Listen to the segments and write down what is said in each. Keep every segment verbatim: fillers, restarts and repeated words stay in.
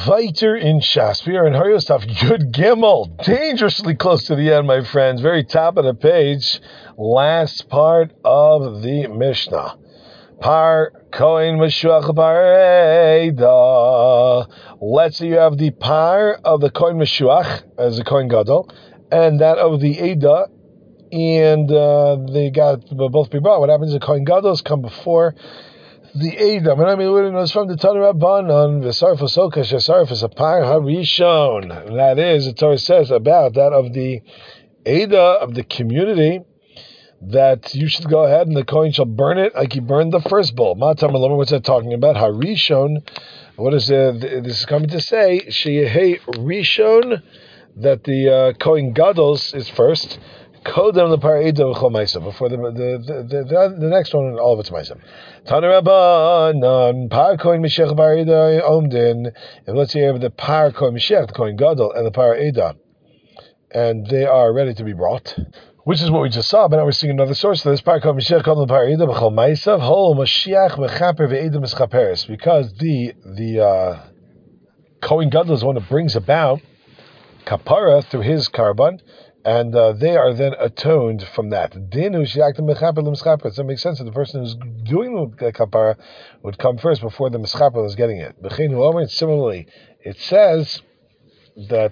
Weiter in Shas. We are in Haryostaf Yud Gimel. Dangerously close to the end, my friends. Very top of the page. Last part of the Mishnah. Par Kohen Meshuach Bar Eida. Let's say you have the par of the Kohen Meshuach as a Kohen Gadol, and that of the Eida, and uh, they got both be brought. What happens is the Kohen Gadol's come before the Edom, and I mean, it was from the Tanur Rabbanon, V'sarf Soka Shesarf is a par harishon. That is, the Torah says about that of the Eda of the community, that you should go ahead and the Kohen shall burn it like he burned the first bull. Matam Alama, what's that talking about? Harishon. What is it? This is coming to say, Sheyehei Rishon, that the uh, Kohen Gadol is first. Kodem the par Eda v'chol ma'asav, before the the, the the the next one and all of its ma'asav. Tanur Rabbanan par Kohen Meshuach bar Eda omdin. And let's say you have the par Kohen Meshuach, the Kohen Gadol, and the par Eda, and they are ready to be brought, which is what we just saw. But now we're seeing another source for this. Par Kohen Meshuach kodem the par Eda v'chol ma'asav hol Mashiach mechaper ve'Eda mischaperes, because the the uh, Kohen Gadol is the one that brings about kapara through his carbon. And uh, they are then atoned from that. So it makes sense that the person who's doing the kapara would come first before the mischaper is getting it. Similarly, it says that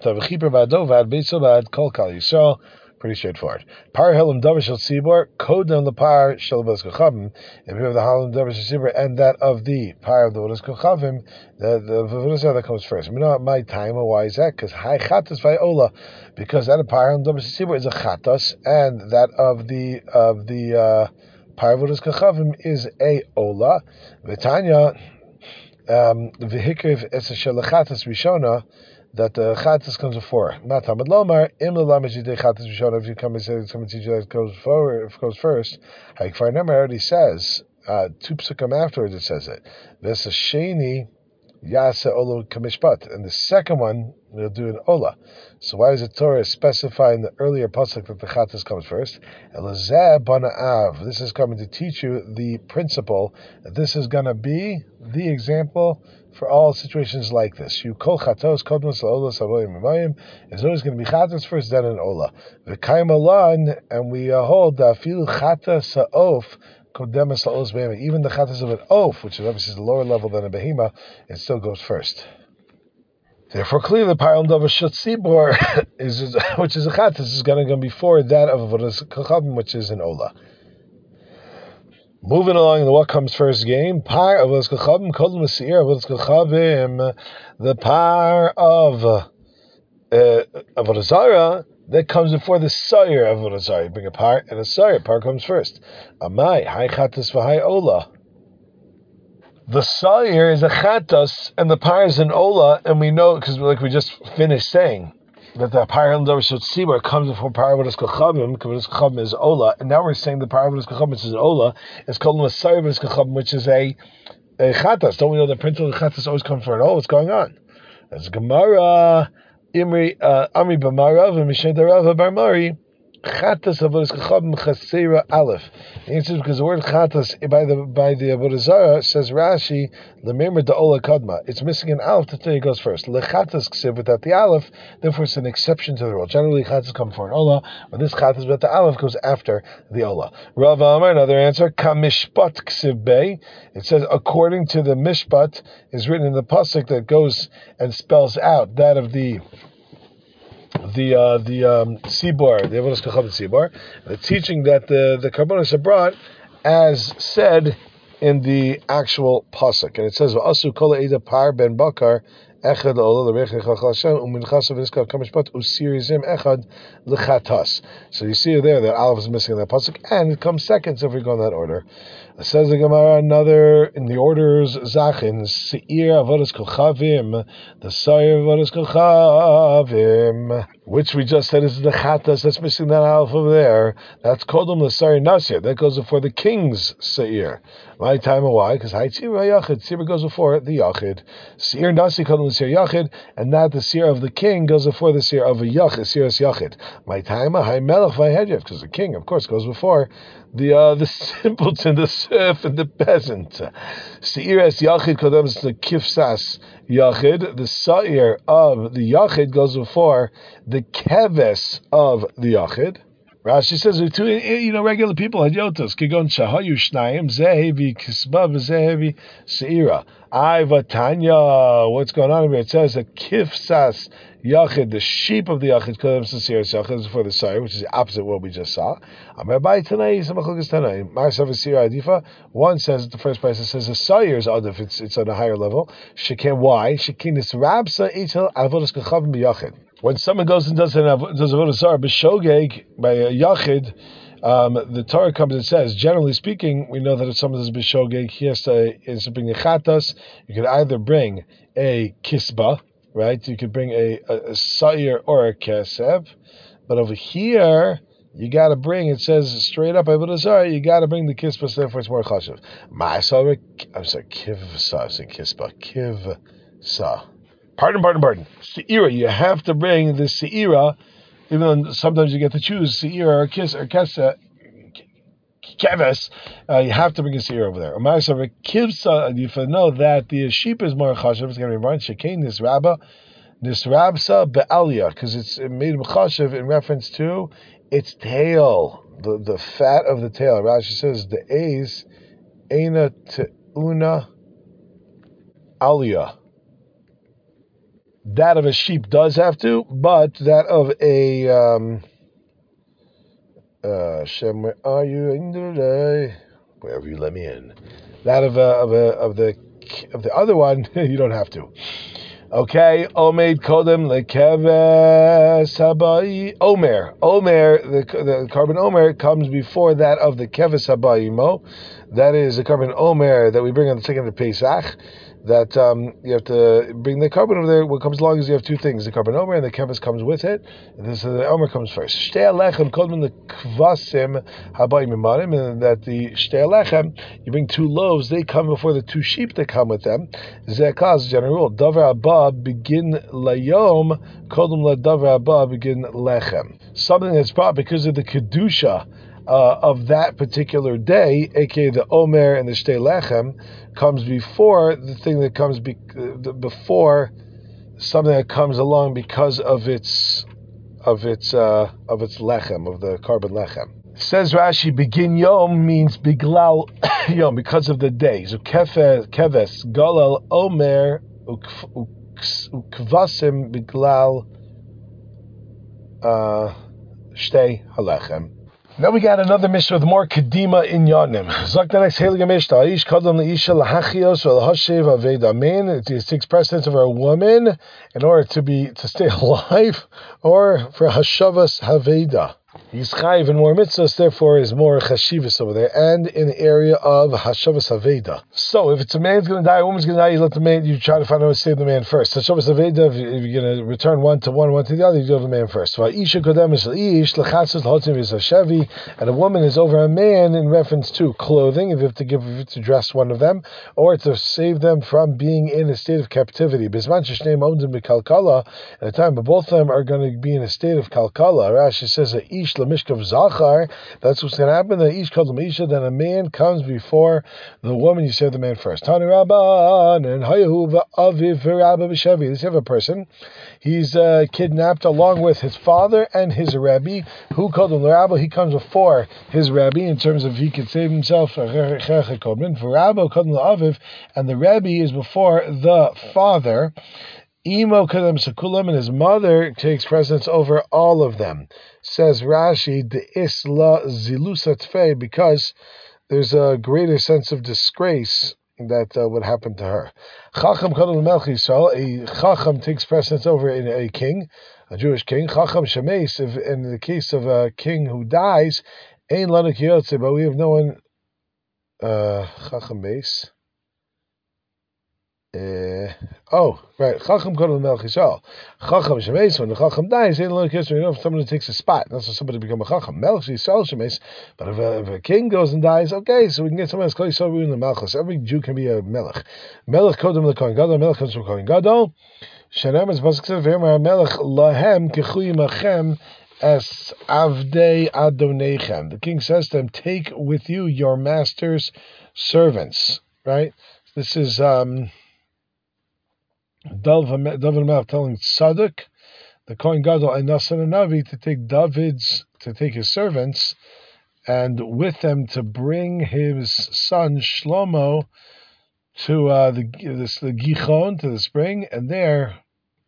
so pretty straightforward. Par helam davar shel tzibor kodem the par shel vodas kochavim. If you have the helam davar shel tzibor and that of the par of the vodas kochavim, the the vodas that comes first. You know my time. Why is that? Because high chatas va'ola, because that of par helam davar shel tzibor is a chatas, and that of the of the uh, par of vodas kochavim is a ola. V'tanya v'hikriv es shel chatas rishona, that the chatas comes before. Matamad lomar im l'lamed yidei chatas rishona. If you come and say someone teach you that goes forward, if it goes first, Haikfar Nemer already says uh, two psukim afterwards. It says it. V'es sheni yasa olo kamishpat, and the second one we'll do an ola. So why does the Torah specify in the earlier pasuk that the chatas comes first? Elazeh bana'av. This is coming to teach you the principle that this is going to be the example for all situations like this. You kol chatos kodmos la'ola savoyim mimayim. It's always going to be chatos first, then an ola. V'kaim alan, and we uh, hold the afilu chatas ha'of kodemas la'olos behema. Even the chatas of an oaf, which is obviously the lower level than a behema, it still goes first. Therefore, clearly, the param davar shel tzibor is, which is a chatas, is going to go before that of vodas kochavim, which is an ola. Moving along in the what comes first game, par of vodas kochavim, kodem l'seir of vodas kochavim, the par of uh, avodah zarah that comes before the sayer of avodah zarah. You bring a par and a sayer. Par comes first. Amai hai chatas v'hai ola. The sayer is a chatas and the par is an ola, and we know because like we just finished saying that the par of davar shel tzibor comes before par of vodas kochavim, because vodas kochavim is ola, and now we're saying the par of vodas kochavim, which is ola, is called a sayer vodas kochavim, which is a, a chatas. Don't we know the principle of chatas always comes for an ola? What's going on? That's Gemara Imri uh, Amri B'marav and Mishneh Darav Bar Mari. Chatas avodas kochavim chasera aleph. The answer is because the word chatas by the by the avodah zarah says Rashi lememar da'ola kadma. It's missing an aleph to tell you it goes first. Lechatas ksiv without the aleph, therefore it's an exception to the rule. Generally, chatas come before an ola, but this chatas without the aleph goes after the ola. Rav Amar, another answer, kamishpat ksiv bei. It says according to the mishpat is written in the pasuk that goes and spells out that of the. The uh, the um, sibor, the avodas kochavim sibor, the teaching that the the karbonos are brought as said in the actual pasuk, and it says v'asu kol eda par ben bakar echad ola l'rechei chachal Hashem u'minchas v'niskav kamishpat usirizim echad l'chatas. So you see there that aleph is missing in that pasuk, and it comes second. So if we go in that order, it says the Gemara another in the orders zachin seir avodas kochavim, the sayer avodas kochavim, which we just said is the chatas that's missing that aleph over there. That's kodem l'sayer nasir. That goes before the king's seir. My time why? Because hai tzibur yachid. Tzibur goes before the yachid. Seir nasi kodem Seir Yachid, and not the Seir of the king goes before the Seir of a Yachid, Seiras Yachid. My time, Hay Melech Vayhedyev, because the king, of course, goes before the uh, the simpleton, the serf, and the peasant. Seiras Yachid Kodems the Kifsas Yachid. The Seir of the Yachid goes before the Keves of the Yachid. Rashi says, you know, regular people had yotos. Kigon shahayu shnayim zehevi kisba v'zehevi seira. I vatanya. What's going on here? It says that kifsas yachid, the sheep of the yachid, comes to seiras yachid is for the sire, which is the opposite of what we just saw. Amar tanai samachukas tanai. Marsav seira adifa. One says the first place it says the sire is adif. It's it's on a higher level. Shekin why? Shekin is rabsa itel avodas kachavim b'yachid. When someone goes and does an does a avodah zarah b'shogeg by a yachid, um, the Torah comes and says, generally speaking, we know that if someone does b'shogeg, he has to is to bring a chatas. You could either bring a kisba, right? You could bring a a, a sa'ir or a kesev, but over here you got to bring. It says straight up avodah zarah. You got to bring the kisba, so therefore it's more chashuv. Ma'asav, I'm sorry, kivsa. I'm saying kisba, kivsa. Pardon, pardon, pardon. Seira, you have to bring the seira, even though sometimes you get to choose seira or kiss or kesa, keves. Uh, you have to bring a seira over there. Umaysav kivsa. You know that the sheep is more chashav. It's going to be more shekain nisraba, nisrabsa be'aliyah, because it's made chashav in reference to its tail, the the fat of the tail. Rashi says the a's eina te'una aliyah. That of a sheep does have to, but that of a um, uh, Shem, where are you in today? Wherever you let me in. That of a, of a, of the of the other one, you don't have to. Okay, Omeid Kodem lekeves habai Omer. Omer, the the carbon Omer comes before that of the keves habai mo. That is the carbon Omer that we bring on the second of Pesach. That um, you have to bring the carbon over there. What comes along is you have two things: the carbon omer and the keves comes with it. This uh, the omer comes first. Shtei alechem kodem the kvasim habayim imanim, and that the shtei alechem, you bring two loaves. They come before the two sheep that come with them. Zekaz general rule. Davar abba begin layom kodem la davar abba begin lechem. Something that's brought because of the kedusha Uh, of that particular day, aka the Omer and the Shtei Lechem, comes before the thing that comes be, uh, before something that comes along because of its of its uh, of its lechem, of the carbon lechem. Says Rashi, begin yom means biglal yom, because of the day. So keves galal Omer ukvasim biglal uh, Shtei Halechem. Now we got another Mishnah with more Kedima in Yonim. Zok the next Heilige Mishnah. Aish Kadam Leisha Lahachios or Lahashev Aved Amen. It takes precedence over a woman in order to be to stay alive, or for Hashavas Haveda. He's chayiv in more mitzvahs, therefore is more chashivas over there, and in the area of Hashavas Haveda. So if it's a man's going to die, a woman's going to die, you let the man, you try to find out how to save the man first. Hashavas Haveda, if you're going to return one to one, one to the other, you do the man first. And a woman is over a man in reference to clothing, if you have to give, if you have to dress one of them, or to save them from being in a state of captivity. At a time, but both of them are going to be in a state of kalkala. Rashi says that ish lemishkav zachar. That's what's going to happen. That ish called lemisha. Then a man comes before the woman. You say the man first. Tani Rabban and hayahu v'aviv v'rabba b'shevi. Let's have a person. He's uh, kidnapped along with his father and his rabbi. Who called him the rabbi? He comes before his rabbi in terms of he could save himself. And the rabbi is before the father. Imo kadam sekulam, and his mother takes precedence over all of them. Says Rashi, de isla zilusa tfei, because there's a greater sense of disgrace that uh, would happen to her. Chacham kadam melch Yisrael, a chacham takes precedence over in a king, a Jewish king. Chacham shemeis, if in the case of a king who dies, ein lanu kiyotze, but we have no one. Uh, chacham meis. Uh, oh, right. Chacham Kodol Melech Yisrael. Chacham Shemes, when the Chacham dies, ain't a little history. You know, if somebody takes a spot, that's for somebody to become a Chacham. Melech Yisrael Shemes. But if a, if a king goes and dies, okay, so we can get someone else. Kol Yisrael Ruin the Malchus. Every Jew can be a Melech. Melech Kodol LeKohen Gadol. Melech comes from Kohen Gadol. Shenem is Pasuk says, V'yamar Melech Lahem Kechui Machem Es Avdei Adonechem. The king says to them, take with you your master's servants. Right? This is... um. David Melech telling Tzadok, the Kohen Gadol, and Nasan and Navi to take David's, to take his servants, and with them to bring his son Shlomo to uh, the this, the Gichon, to the spring, and there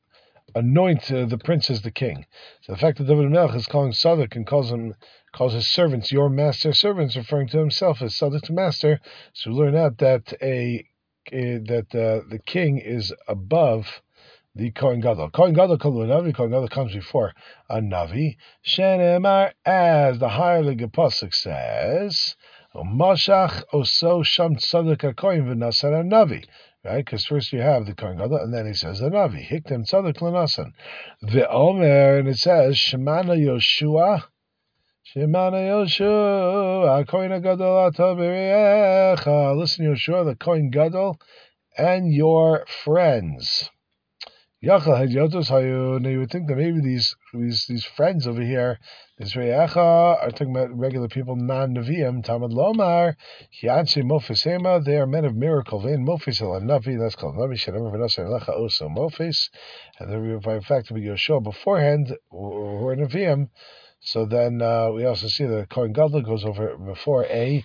anoint uh, the prince as the king. So the fact that David Melech is calling Tzadok and calls him calls his servants your master servants, referring to himself as Tzadok to master. So we learn out that a Uh, that uh, the king is above the Kohen Gadol. Kohen Gadol called a Navi. Kohen Gadol comes before a Navi. Shenemar, as the Heilige Pasuk says, Mashach oso sham tzadok hakohen v'nasan a Navi. Right? Because first you have the Kohen Gadol, and then he says the Navi. Hiktem tzadok l'nasan. Ve'omer, and it says, Shemana Yoshua, Shemana Yoshua, Kohen Gadol Atabiriyecha. Listen, Yoshua, the Kohen Gadol, and your friends. Yachal had Yotos Hayu. Now you would think that maybe these these these friends over here, this Reyecha, are talking about regular people, non Nevi'im. Tamad Lomar, Hianchi Mofisema. They are men of miracle. Vein Mofis El Navi. That's called Navi. Shadam V'Nasa Elecha Oso Mofis. And then by fact we Yoshua beforehand, who are Nevi'im. So then uh, we also see that Kohen Gadol goes over before a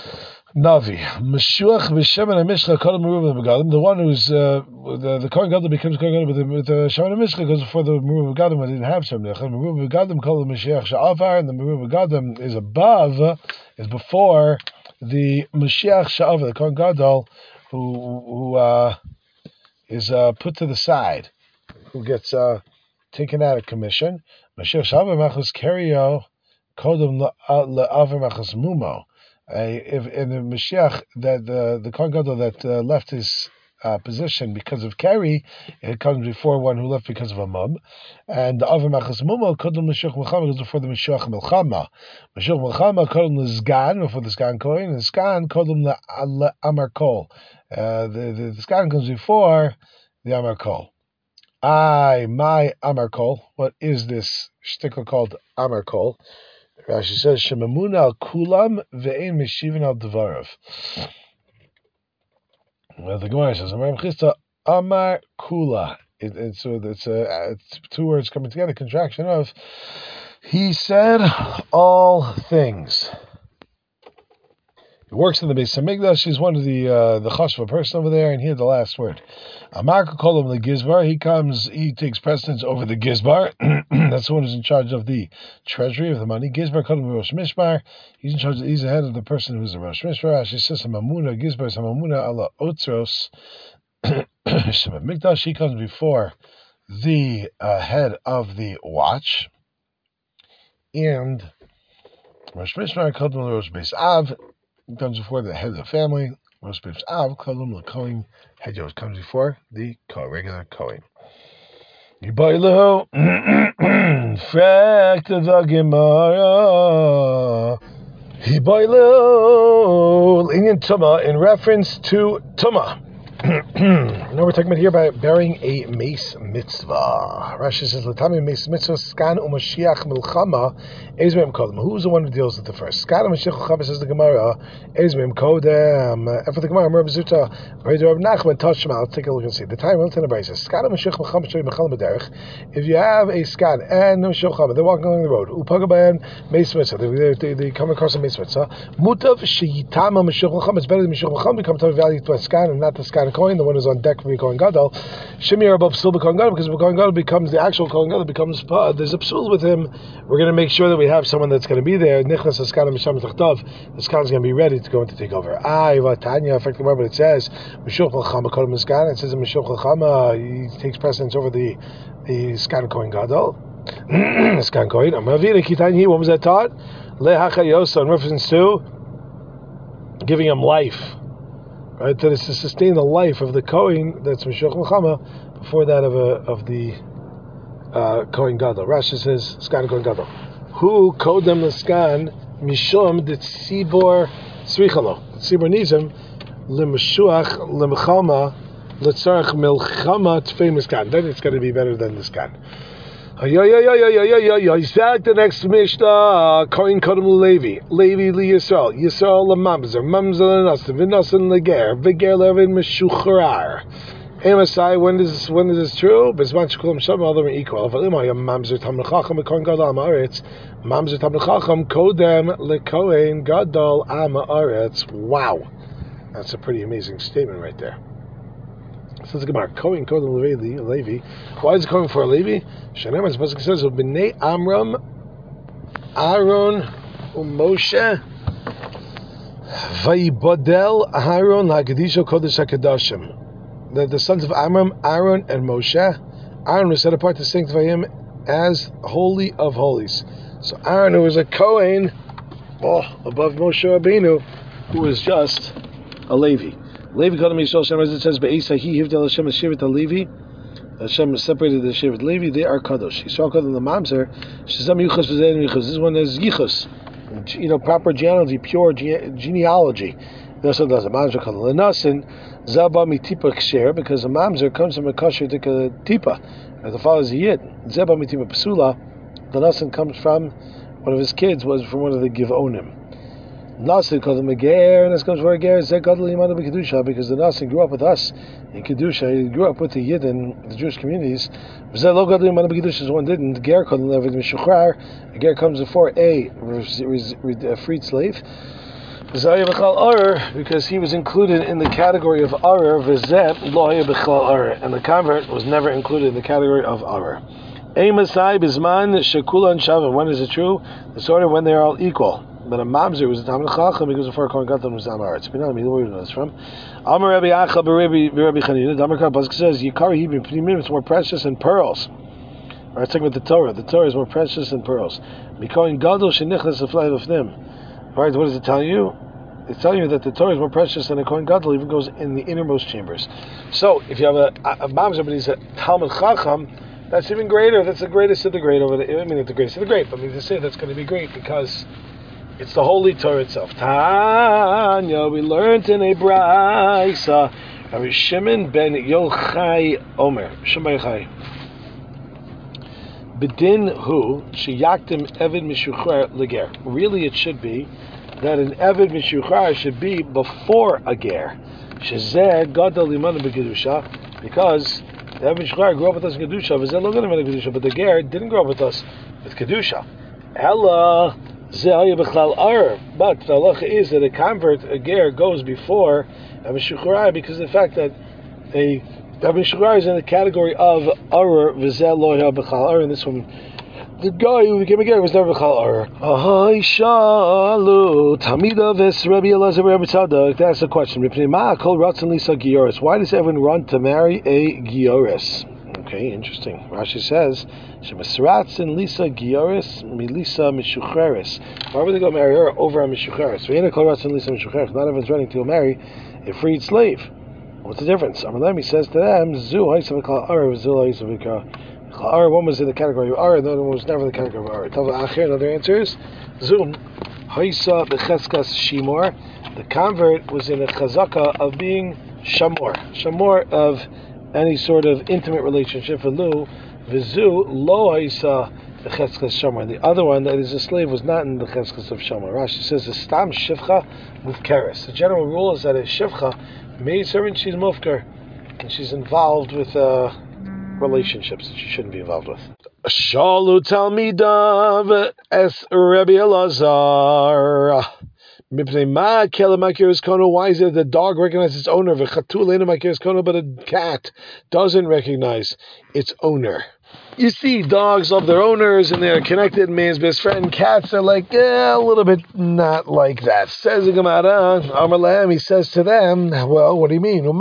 Navi. Meshuach v'Shemen HaMishcha Kodem Meruva Begadim. The one who's uh, the the Kohen Gadol becomes Kohen Gadol, but the, with the Shemen HaMishcha goes before the Meruva Begadim when they didn't have Shemen. The Meruva Begadim called the Mashiach Sha'avar, and the Meruva Begadim is above, is before the Mashiach Sha'avar, the Kohen Gadol, who who uh, is uh, put to the side, who gets uh, taken out of commission. Mashiach Sha'avar Machos Kerio Kodem La'avar Machos Mumo. Uh, if in the Mashiach, that the the Kohen Gadol that uh, left his uh, position because of Keri, it comes before one who left because of a mum, and the Avar Machas Mumo Kodem Mashiach Melchama goes before the Mashiach Melchama. Mashiach Melchama Kodem LeSgan before the Sgan Kohen, and Sgan Kodem LeAmar Kol. Uh, the, the the Sgan comes before the Amar Kol. I my Amar Kol. What is this shtickle called Amar Kol? Rashi says, "Shemamuna al kulam ve'ein meshivin al devarav." Well, the Gemara says, "Amar Chista Amar Kula." It, it's so it's, uh, it's two words coming together. Contraction of he said all things. He works in the Beis Hamikdash. He's one of the uh, the chashva person over there, and he had the last word. Amar called him the Gizbar. He comes, he takes precedence over the Gizbar. That's the one who's in charge of the treasury of the money. Gizbar called him Rosh Mishmar. He's in charge. Of, he's the head of the person who's the Rosh Mishmar. She says, "Mamuna Gizbar, Mamuna ala Otzros." Mikdash. He comes before the uh, head of the watch, and Rosh Mishmar called him Rosh Beis Av. Comes before the head of the family. Rosh Beis Av Kodem LeKohen Hedjos comes before the regular Kohen. Yibaylehu Frakta the Gemara. Yibaylehu Inyan Tuma in reference to Tuma. Now we're talking about here about burying a mace mitzvah. Rashi says, "L'tami mace mitzvah skan u'mashiach milchama ezmem kodem." Who's the one who deals with the first? Skan u'mashiach milchama, says the Gemara, ezmem kodem. And for the Gemara, Rabbi Zuta, Rabbi Nachman, Tashma. Let's take a look and see. The time we'll tell the says, "Skan u'mashiach milchama shtei mechalem b'derech." If you have a skan and mashiach milchama, they're walking along the road. Upagabayan mace mitzvah. They, they, they come across a mace mitzvah. Mutav sheyitama mashiach milchama. It's better than mashiach milchama become to value to a skan and not the skan Kohen, the one who's on deck for the Kohen Gadol. Shemir above psul b'Kohen Gadol, because the Kohen Gadol becomes the actual Kohen Gadol becomes uh, there's a psul with him. We're going to make sure that we have someone that's going to be there. Nichnas haskan misham tachtov. The skan is going to be ready to go in to take over. Ah, Tanya, effectively, but it says Meshuch Melchama Kodem Skan. It says in Meshuch Melchama he takes precedence over the the skan Kohen Gadol. Skan Kohen. Amavira Kitani. What was that taught? Lehachayos in reference to giving him life. right? That is to sustain the life of the Kohen that's Mishloach L'chama before that of a of the uh, Kohen Gadol. Rashi says Skan Kohen Gadol. Who kodem l'skan mishum de tzibor tzrichalo. Tzibor needs him l'mashuach l'mchalma l'tzarach milchama tfei miskan. Then it's going to be better than the skan. Yo yo yo yo yo yo yo yo. Zag the next Mishnah. Kohen kodem Levi. Levi li Yisrael. Yisrael l'mamzer. Mamzer l'nasan. V'nasan l'ger. V'ger levin meshuchrar. Amasai, when is when is this true? Bisman shekulam shem all of them are equal. If Elimah mamzer tamid chacham kohen gadol am haaretz, mamzer tamid chacham kodem lekohen gadol am haaretz. Wow, that's a pretty amazing statement right there. So let's Gemara. Kohen kodem Levi. Levi. Why is it coming for a Levi? Shaneman supposed says b'nei Amram, Aaron, uMoshe, vayibodel Aaron la'kedisha kodesh hakadashim. The, the sons of Amram, Aaron, and Moshe. Aaron was set apart to sanctify him as Holy of Holies. So Aaron, who was a Kohen, oh, above Moshe Rabbeinu, who was just a Levi. Levi called him Yisrael Shem, as it says, Be'isa he hivdel Hashem Shivat Levi. Hashem separated the Shivat Levi, they are Kadosh. Yisrael called them the Mamzer. Shazam Yuchas V'zein Yuchas. This one is Yichus. You know, proper genealogy, pure ge- genealogy. This one does a Mamzer called Lenasin. Zaba mitipa ksher, because a mamzer comes from a kosher tipa, and the father is a yid. Zaba mitipa psula, the nasan comes from one of his kids was from one of the givonim. Nasan called him a ger, and this comes from a ger. Zeh gadol yimanu b'kedusha, because the nasan grew up with us in kedusha. He grew up with the yid in the Jewish communities. Zeh lo gadol yimanu b'kedusha. One didn't. Ger called him levid mishuchrar. A ger comes before a, a freed slave. Because he was included in the category of Arer, and the convert was never included in the category of Arer. When is it true? The sort of when they are all equal. But a mamzer was a Talmid Chacham because before Kohen Gadol was Amaretz. We don't know where we know this from. Amar Rabbi Acha b'Rabbi Chanina. Damar Pasuk says Yikar Hebrew Pnimim is more precious than pearls. All right, talking about the Torah. The Torah is more precious than pearls. Kohen Gadol shenichnas l'fnei l'fnim. Right, what does it tell you? It's telling you that the Torah is more precious than a Kohen Gadol, even goes in the innermost chambers. So, if you have a, a, a mamzer, but he's a Talmid Chacham, that's even greater. That's the greatest of the great over the, I mean, it's the greatest of the great, but I mean to say that's going to be great because it's the Holy Torah itself. Tanya, we learned in a Braisa, Rabbi Shimon ben Yochai Omer, Shimon ben Yochai. Bedin hu sheyaktim eved mishuchar leger. Really, it should be that an eved mishuchar should be before a ger. Shezeh gadol limanu b'kedusha, because the eved mishuchar grew up with us in kedusha. V'zeh lo gadol limanu b'kedusha, but the ger didn't grow up with us with kedusha. Ella zeh haya b'chlal ar. But the halacha is that a convert, a ger, goes before a mishuchar because of the fact that a Rabbi Shachar is in the category of Arer v'zeh lo haya b'chal Arer, and this one, the guy who became a ger was never b'chal Arer. Ahai shalu Tamida ves Rabbi Elazar Rabbi Tzadok. That's the question. Ma kol ratzon lisa gioris. Why does everyone run to marry a gioris? Okay, interesting. Rashi says shemasratzin lisa gioris milisa mishucheres. Why would they go marry her over a mishucheres? Ve'ena kol ratzon lisa mishucheres. Not everyone's running to marry a freed slave. What's the difference? Amalemi says to them, Zu Haisavika Ar, Zu Haisavika Ar. One was in the category of Ar, and the other one was never in the category of Ar. Tava Acher, another answer is Zu Haisa Becheskas Shimor. The convert was in a chazaka of being Shamor. Shamor of any sort of intimate relationship. Velu, Vizu, Lo Haisa Becheskas Shamor. The other one, that is a slave, was not in the Cheskas of Shamor. Rashi says, the Stam Shivcha Mufkeres. The general rule is that a Shivcha, maid servant, she's mufkar, and she's involved with uh, relationships that she shouldn't be involved with. Shalu Talmidav es Rabbi Elazar. Why is it the dog recognizes its owner, but a cat doesn't recognize its owner? You see, dogs love their owners and they're connected, man's best friend. Cats are like, eh, a little bit not like that. Says the Gemara, Amar Lahem, he says to them, well, what do you mean?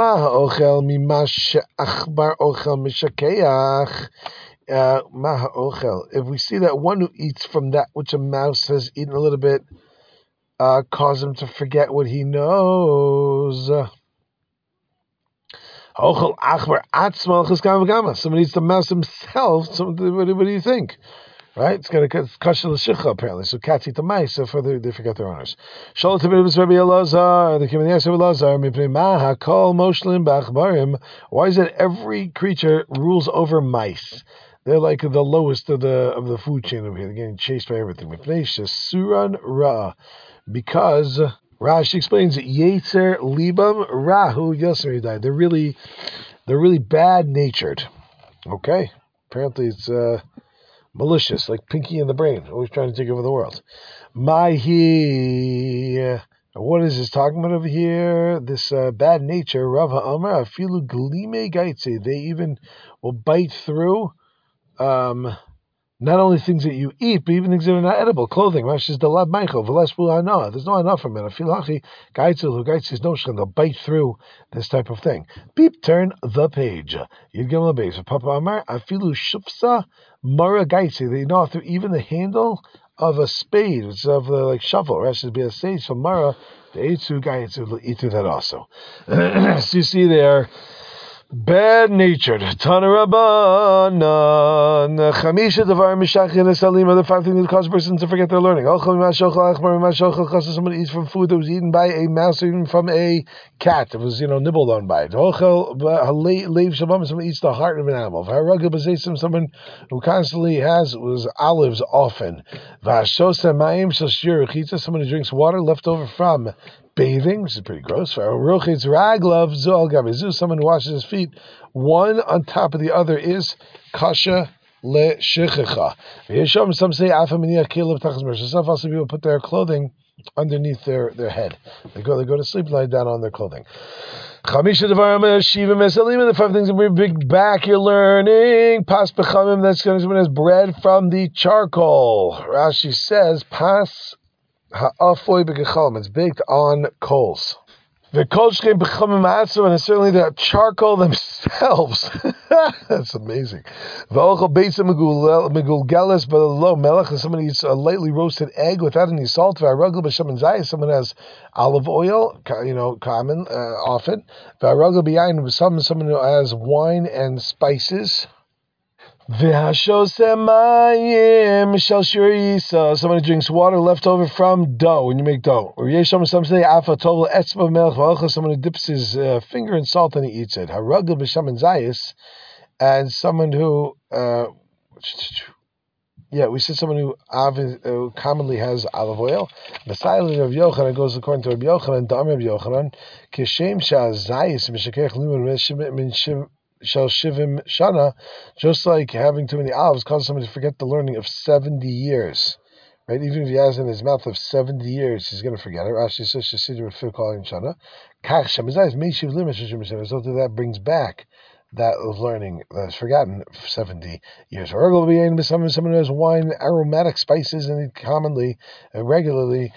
Uh, if we see that one who eats from that which a mouse has eaten a little bit, uh, cause him to forget what he knows. Ochel achmer atzmal cheskam v'gama. Somebody needs to mouse himself. So what, do- what do you think? Right? It's got a kasha l'shicha apparently. So cats eat the mice, so for the, they forget their owners. Shalot tabid Rabbi Elazar. The Kimmel Yasser Elazar. Mipnei ma hakol moshlim b'achbarim. Why is it every creature rules over mice? They're like the lowest of the of the food chain over here. They're getting chased by everything. Mipnei shesuran ra. Because Rashi explains Yetzer Libam Rahu Yoseridai. They're really they're really bad natured. Okay? Apparently it's uh, malicious, like Pinky in the Brain, always trying to take over the world. Mahi, what is this talking about over here? This uh, bad nature, Rav Ha'amar, Afilu Glime Gaitze. They even will bite through um not only things that you eat, but even things that are not edible. Clothing. Rashi says the lab Michael, Veles Bulana. There's no enough from it. I feel hachi, Gaitzel, who Gaitzel no shchen, they'll bite through this type of thing. Beep, turn the page. You'd give them a base. Papa Amar, Afilu Shufsa Mara Gaitzel. They know through even the handle of a spade, it's of the like shovel. Rashi says be a sage, so Mara, the Eitzu Gaitzel will eat through that also. So you see there, bad-natured. Tanarabanan. Chamisha devar mishachin esalim are the five things that cause a person to forget their learning. Someone eats from food that was eaten by a mouse or even from a cat. It was, you know, nibbled on by it. Someone eats the heart of an animal. Someone who constantly has was olives often. Someone who drinks water left over from bathing, which is pretty gross. Someone who washes his feet one on top of the other is kasha le shechecha. Some say some also people put their clothing underneath their, their head. They go they go to sleep, lie down on their clothing. The five things that bring big back your learning. Pas bechamim, that's going to be bread from the charcoal. Rashi says pas ha'afoy b'gechalm. It's baked on coals. The kolshkein bechamim atzu, and it's certainly the charcoal themselves. That's amazing. V'ochel beitza megulgeles below melech. And somebody eats a lightly roasted egg without any salt. V'aragel b'shaman zayis. Someone has olive oil, you know, common, uh, often. V'aragel b'yayin b'sam. Someone who has wine and spices. Someone who drinks water left over from dough when you make dough. Someone who dips his uh, finger in salt and he eats it. And someone who, uh, yeah, we said someone who uh, commonly has olive oil. The silence of Yochanan goes according to Rabbi Yochanan, Da'am Rabbi Yochanan, Kishem Sha'azayis Mishakech Limun Shal Shivim Shana, just like having too many olives causes someone to forget the learning of seventy years. Right? Even if he has in his mouth of seventy years, he's going to forget it. Rashi says, Shasidu with Phil calling Shana. Kach Shamazai, Meishiv Lim Shashim so that brings back that learning that is forgotten for seventy years. Someone who has wine, aromatic spices, and commonly and regularly,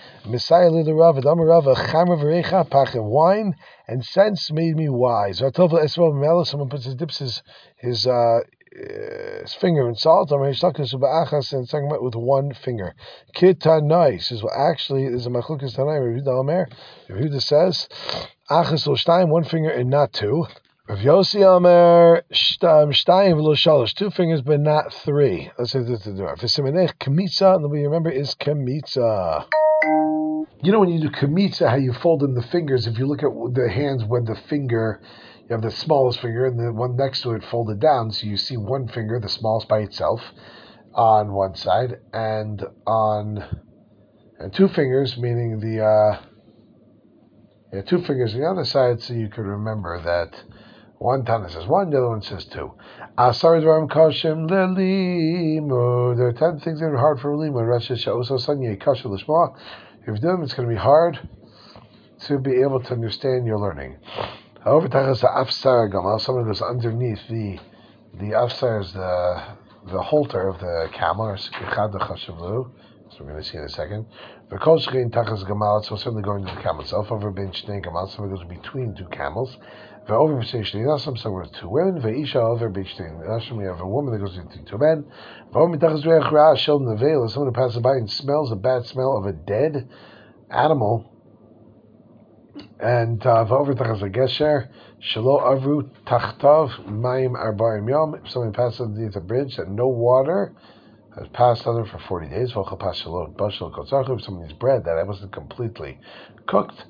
wine and sense made me wise. Someone puts his dips his his uh, his finger in salt, and it's talking about with one finger. Kitanai says, well, actually, there's a machlukas tanai. Yehuda says, achas lo shtayim, one finger and not two. Rav Yossi Omer shtayim v'lo shalosh, two fingers but not three. Let's say this to do it. V'simenech kamitza, and the way you remember is kamitza. You know when you do kamitza, how you fold in the fingers. If you look at the hands, when the finger, you have the smallest finger and the one next to it folded down, so you see one finger, the smallest by itself, on one side, and on and two fingers, meaning the uh, yeah, two fingers on the other side, so you could remember that. One Tana says one, the other one says two. Asar dvarim kashim lelimu. There are ten things that are hard for limud. Rashi sha'uso sanye kasha l'shma. If you do them, it's going to be hard to be able to understand your learning. However, tachas afsar gamal, someone who's underneath the the afsar is the the halter of the camel, or skichad chashavlu. So we're going to see in a second. The kol shchein tachas gamal, so certainly going to the camel itself. Over ben shnei gamal, someone goes between two camels. Over b'shnei nashim, somewhere with two women. Ve'isha over b'shnei nashim, we have a woman that goes between two men. Over mitachas reach ra shel nevel, someone who passes by and smells a bad smell of a dead animal. And uh, over the Gesher, Shalo Avru Tachtav Mayim Arbaim Yom. If somebody passes underneath a bridge that no water has passed under for forty days, if somebody needs bread that wasn't completely cooked,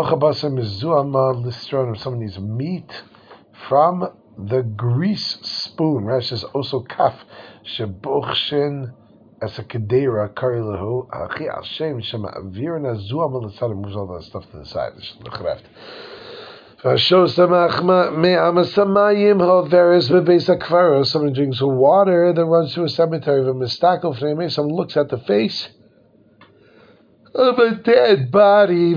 if somebody needs meat from the grease spoon, Rashi says also kaf shebochshin as a kedera karilahu achi al shem shema avirna zuam al tzad moves all that stuff to the side. The craft. Somebody drinks some water that runs through a cemetery. Someone looks at the face of a dead body.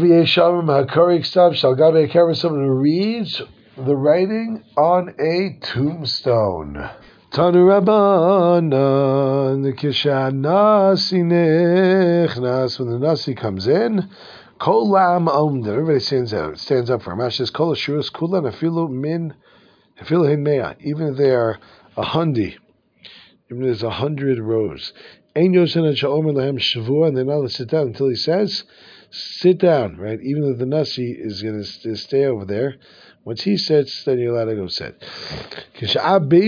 Someone reads the writing on a tombstone. Tanu Rabbanan, the Kishanasi Nechnas, when the Nasi comes in, Kolam Omda, everybody stands out, stands up for him. Rashi says, Kol Ashurus Kulan Afilu Min Afilu Hin Mea, even if they are a hundi, even if there's a hundred rows. Ein Yoshana Sha'omer Lahem Shavua, and they're not allowed to sit down until he says, sit down, right? Even if the Nasi is going to stay over there. Once he sits, then you're allowed to go sit. When the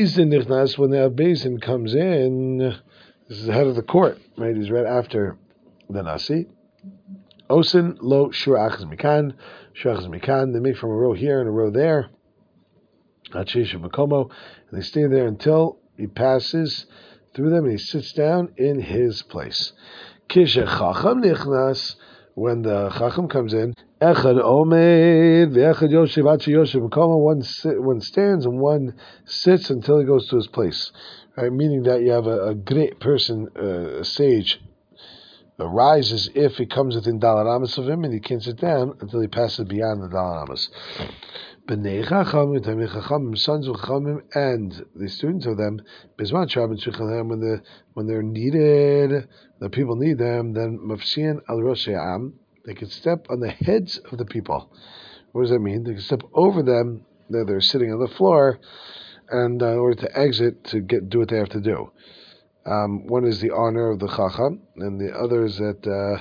Abbezin comes in, this is the head of the court, right? He's right after the Nasi. Osin lo shur achaz mikan, shur achaz mikan. They make from a row here and a row there. Hachisha makomo, and they stay there until he passes through them and he sits down in his place. Kisha chacham nichnas, when the chacham comes in, echad omed ve'echad yoshev achi yoshev makomo. One sit, one stands and one sits until he goes to his place. Right, meaning that you have a, a great person, uh, a sage, arises if he comes within Dalar Amas of him, and he can't sit down until he passes beyond the Dalar Amas. B'nei Chachamim, Tamei Chachamim, sons of Chachamim, and the students of them, Bizman Shabbat Shechalem, when the when they're needed, the people need them, then Mafsian al Rosh Am, they can step on the heads of the people. What does that mean? They can step over them. They're, they're sitting on the floor, and uh, in order to exit to get do what they have to do. Um, one is the honor of the Chacham, and the other is that, uh,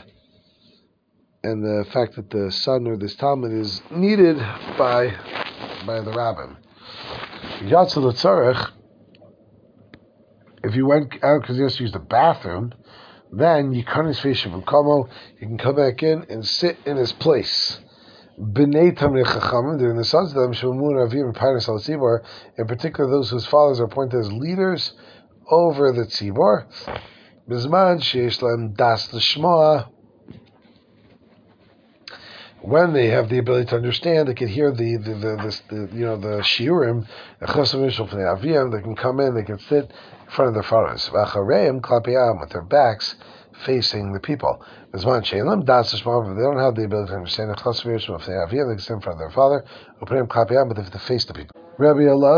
and the fact that the son or this Talmud is needed by by the rabbin. Yatzal Tzarech, if you went out because you have to use the bathroom, then you can his face from Komo, you can come back in and sit in his place. B'nei Tamei Chachamim, they're the sons of them, Shemun Avim and Parnas al Tzibor, in particular those whose fathers are appointed as leaders over the tzibor, bizman sheish lahem das l'shmoa, when they have the ability to understand, they can hear the the, the, the, the you know the shiurim, they can come in, they can sit in front of their fathers, v'achareim klapiam, with their backs facing the people. Bizman sheish lahem das l'shmoa, they don't have the ability to understand, they can sit in front of their father, upreim klapiam, but they have to face the people. Rabbi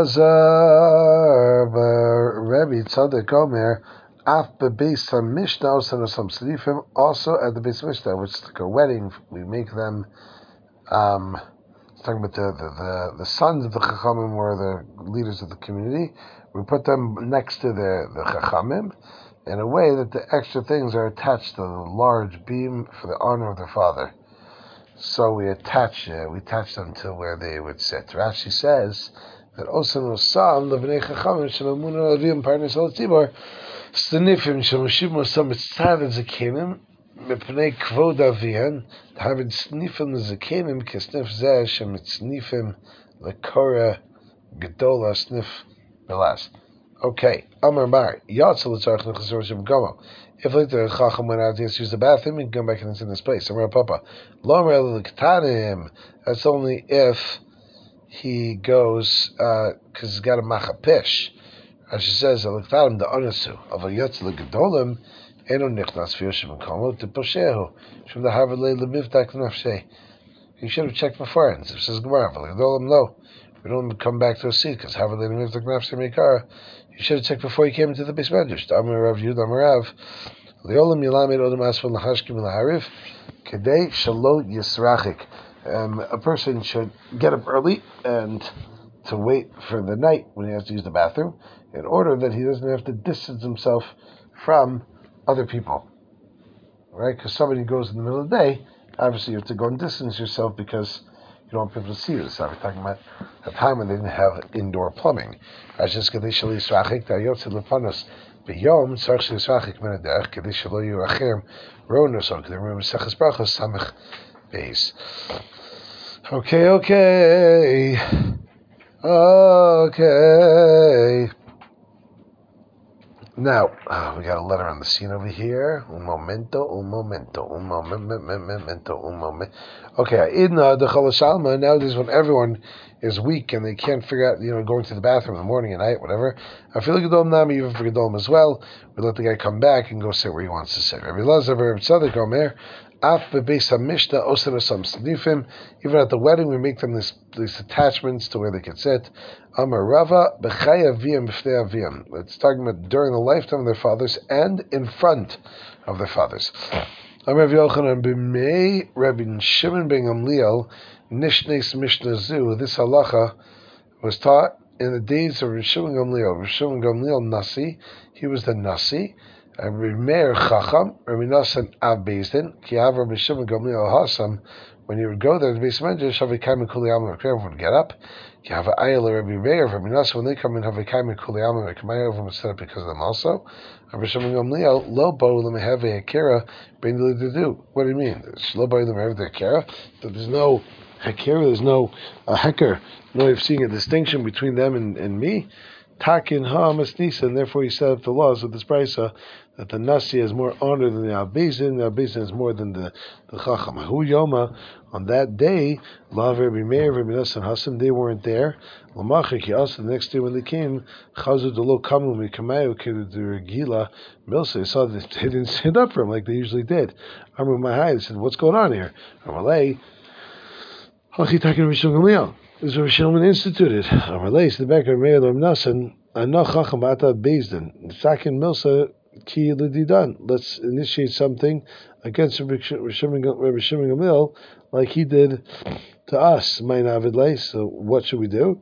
Elazar, Rabbi Tzadok Omer, Af bebeis Mishnah, also some Slifim, also at the Beis Mishnah, which is like a wedding. We make them. Um, it's talking about the, the, the, the sons of the Chachamim, or the leaders of the community. We put them next to the the Chachamim, in a way that the extra things are attached to the large beam for the honor of their father. So we attach uh, we attach them to where they would sit. Rashi says that Osan Osam Levnei Chachamim Shemamun Avim Parnas al Tzibor Stanifim Shemashim Osam Mitzad Zakenim Mepnei Kvod Avihan having Snifim Zakenim Kesnif Zeh Shemitznifim Lekora Gedola Snif Belas. Okay, Amar Mar Yatzal Tzarech Nechazor Shem Gamo. If like the Chacham went out to use the bathroom, he can come back and it's in his place. Amar Papa, Lomer L'Ktanim. That's only if he goes because uh, he's got a machapish. As she says, L'Ktanim the Onasu of a Yatzal Gedolim Eno Nichnas V'Yoshim Komo to Poshehu from the Harvard Lei Lemivtak Nafshei. He should have checked beforehand. It says Gemara, Gedolim no. We don't come back to a seat because Harvard Lei Lemivtak Nafshei Meikara. You should have checked before you came into the base medrash. Amar Rav Yud Amar Rav, Leolam Yilamed Odom Asfal Lahashkim Laharif, Kedei Shalo Yisrachik. A person should get up early and to wait for the night when he has to use the bathroom, in order that he doesn't have to distance himself from other people. Right? Because somebody goes in the middle of the day, obviously you have to go and distance yourself because you don't want people to see you. So we're talking about a time when they didn't have indoor plumbing. As just Kadish Lisrachik, Dayotzi Lepanos, Beyom, Sarch Lisrachik Menadech, Kadish Lo Yurachem, Ronosok, the room Sechas Brachos, Samach Beis. Okay, okay. Okay. Now, uh, we got a letter on the scene over here. Un momento, un momento, un momento, un momento. Okay, in uh, the Chalasalma, nowadays when everyone is weak and they can't figure out, you know, going to the bathroom in the morning and night, whatever, I feel like Gedolm Nami, even for Gedolm as well, we let the guy come back and go sit where he wants to sit. Rabbi Lazar, Rabbi Tzadok, Omer, Af bebeis hamishta osana sam snifim. Even at the wedding, we make them this, these attachments to where they can sit. Amar Rava b'chaya aviyam b'fnei aviyam. It's talking about during the lifetime of their fathers and in front of their fathers. Amar Rav Yochanan b'mei Rabbi Shimon ben Gamliel nishnes mishnah zu. This halacha was taught in the days of Rav Shimon Gamliel. Rav Shimon Gamliel Nasi, he was the Nasi. Rabbi Meir Chacham, Rabbi Nassan Av Bezdin, Ki Av Rabbi Shimon Gamliel Hasam. When you would go there to the Beis Medrash, Havikaim Kuliyam, everyone would get up. Ki Have Ayel Rabbi Meir, Rabbi Nassan. When they come in, Havikaim Kuliyam, everyone would stand up because of them also. Rabbi Shimon Gamliel Lo Bo Lemeheve Akira Ben do. What do you mean? Lo Bo Lemeheve Akira. That there's no Hakira, there's no uh, Heker, no way of seeing a distinction between them and, and me. Takin ha masnisa, and therefore he set up the laws of this brisa that the nasi is more honored than the albezin, the albezin is more than the the chacham. Hu yoma, on that day, lav Rabbi Meir, Rabbi Nassan Hasan, they weren't there. Lamachik also the next day when they came, chazu delo kamu mikamayu kedu regila milsa. They saw that they didn't stand up for him like they usually did. Amru mahai, they said, "What's going on here?" Amalei, hachi takin rishon gamliel. This is what Shimon instituted. Amalei, the back of Meir Rabbi Nassan, anoch chacham ata bezdin. Sakin milsa. Ki l'didan. Let's initiate something against Rabbi Shimon Gamliel, like he did to us. Mein avidlei. So what should we do?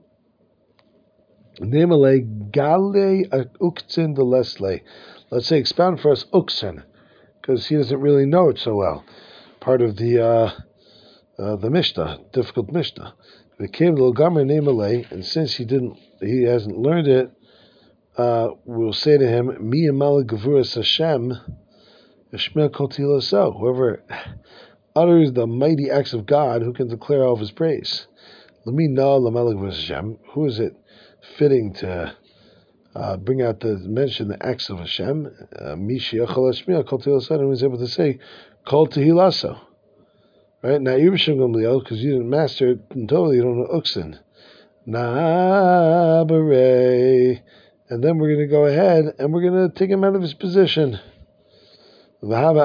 Nemale gale uktzin de lesle. Let's say expound for us uktzin, because he doesn't really know it so well. Part of the uh, uh, the Mishnah, difficult Mishnah. It came to Gamer Nemale, and since he didn't, he hasn't learned it. Uh, we'll say to him, Mi Yamal Gavuras Hashem, Yishmel Kotila So. Whoever utters the mighty acts of God, who can declare all of his praise? Lami Na Lamal Gavuras Hashem. Who is it fitting to uh, bring out the mention the acts of Hashem? Mi Sheyachol Hashmiel Kotila So. And he's able to say, Kol Tehila So. Right now, you're Shim Gamliel because you didn't master it totally. You don't know Uksin. Na B'rei. And then we're going to go ahead and we're going to take him out of his position. I'll be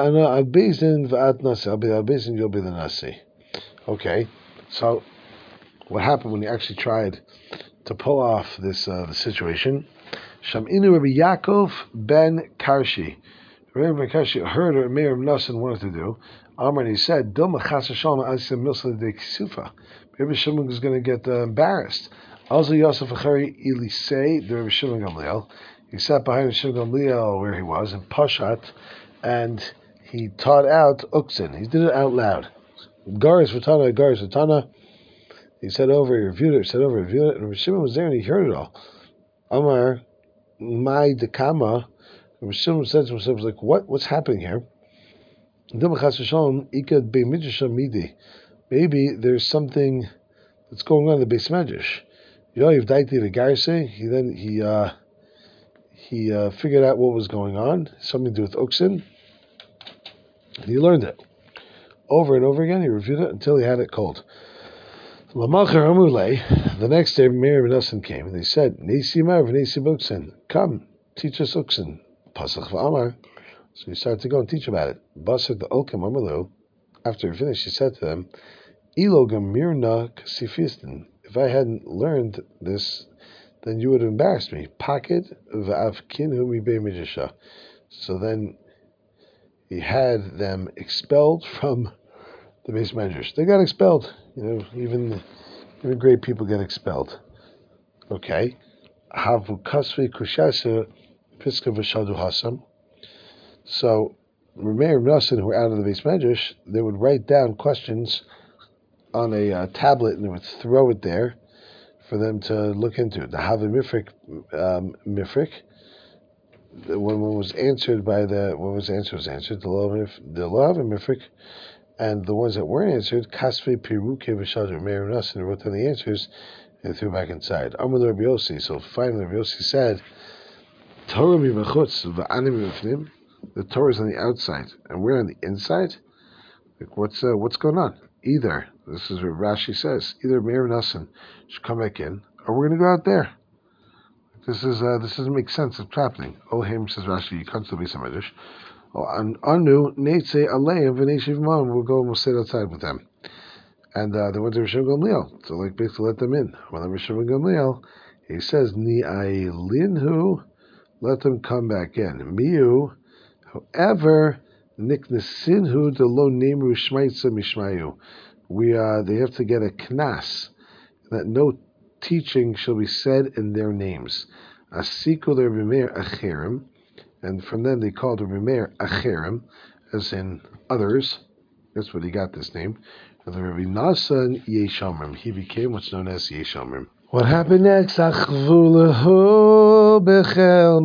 the you'll be the nasi. Okay, so what happened when he actually tried to pull off this uh, the situation? Shaminu Rabbi Yaakov ben Karshi. Rabbi ben Karshi heard what Meir Nassan wanted to do. Amar, and he said, Rabbi Shimon is going to get uh, embarrassed. Also, Yosef Achari Elisei, the Rabbi Shimon Gamliel, he sat behind Shimon Gamliel where he was in Pashat, and he taught out Uksin. He did it out loud. Garis Vatana, Garis Vatana. He said over, he reviewed it, he said over, he reviewed it, and Rabbi Shimon was there and he heard it all. Amar, my dekama, Rabbi Shimon said to himself, like, what? What's happening here? Maybe there's something that's going on in the Beis Medrash. You know, if Daiti the Garse, he then he uh, he uh, figured out what was going on, something to do with Uksin, and he learned it over and over again. He reviewed it until he had it cold. Lamacher Amulei, the next day, Meir ben Nassan came and they said, "Nesi Mar v'Nesi Uksin, come teach us Uksin." Pasach v'Amar. So he started to go and teach about it. Basar the Olkem Amalu. After he finished, he said to them, "Ilo gamirna kasifistin." If I hadn't learned this, then you would have embarrassed me. Pocket v'avkinhu mibei midisha. So then he had them expelled from the Beis Medrash. They got expelled. You know, even even great people get expelled. Okay. Havu kasvi kushasa piska v'shadu hasam. So Meir and Nassan, who were out of the Beis Medrash, they would write down questions on a uh, tablet and they would throw it there for them to look into. The Havi Mifrik, um, Mifrik, when one was answered by the, what was answered was answered, the Lo Havi Mifrik, and the ones that weren't answered, Kasve Piruke V'Shadr Meir Nas, and wrote down the answers and threw back inside. Amar Rabbi Yossi. So finally, Rabbi Yossi said, "Torah mi b'chutz v'ani b'fnim." The Torah is on the outside, and we're on the inside. Like what's uh, what's going on? Either this is what Rashi says. Either Meir Nasan should come back in, or we're going to go out there. This is uh, this doesn't make sense. It's happening. Oh, him says Rashi. You can't still be some English. Oh, and anu neitze aleim v'neishiv ma'am. We'll go and we'll sit outside with them. And uh, they went to Rishon Gamliel to like basically let them in. When Rishon Gamliel, he says ni ailinhu, let them come back in. Miu, however, niknesinhu de lo nemru shmaitza mishmayu. We uh, they have to get a knas that no teaching shall be said in their names. Asiku the Remeir acherim, and from then they called the Remeir acherim, as in others. That's what he got this name. And the Rabbi Nasan Yeshamrim. He became what's known as Yeshamrim. What happened next? Achvulahu bechel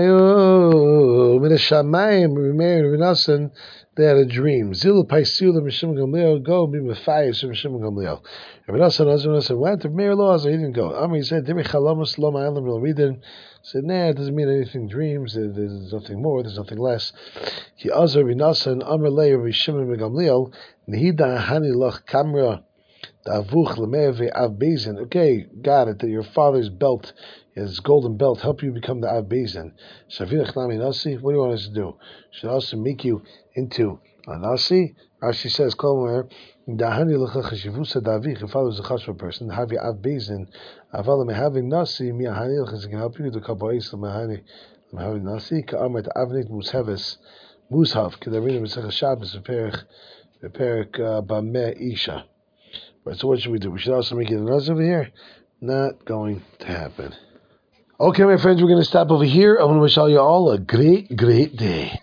mayu min hashamayim. Remeir Rabbi Nasan. They had a dream. Zilu paisiu l'Mishim Gamliel. Go be mefayis Mishim Gamliel. Rabbi Nasan Nasan went to Meir Lo. He didn't go. Amri he said, "Dimi chalamus lo ma'alim lo ridin." Said, "Nah, it doesn't mean anything. Dreams. There's nothing more. There's nothing less." He azar Rabbi Nasan Amr lei Rabbi Shimon Gamliel. Nehida hani lach kamra davuch lemeve av bezin. Okay, got it. That your father's belt, his golden belt, help you become the av bezin. Shavilach nami nasi. What do you want us to do? Should also make you into a nasi? Rashi says, "Kolmer dahani lecha chashivusa davich." Your father is a chashva person. Have you av bezin? Aval mehaving nasi miahani lecha can help you to kabois lemahani mehaving nasi. Ka'amar avnit musheves mushav kedarina b'sechas Shabbos perich perich bameh isha. Right. So what should we do? We should also make it a naz over here. Not going to happen. Okay, my friends, we're going to stop over here. I want to wish all you all a great, great day.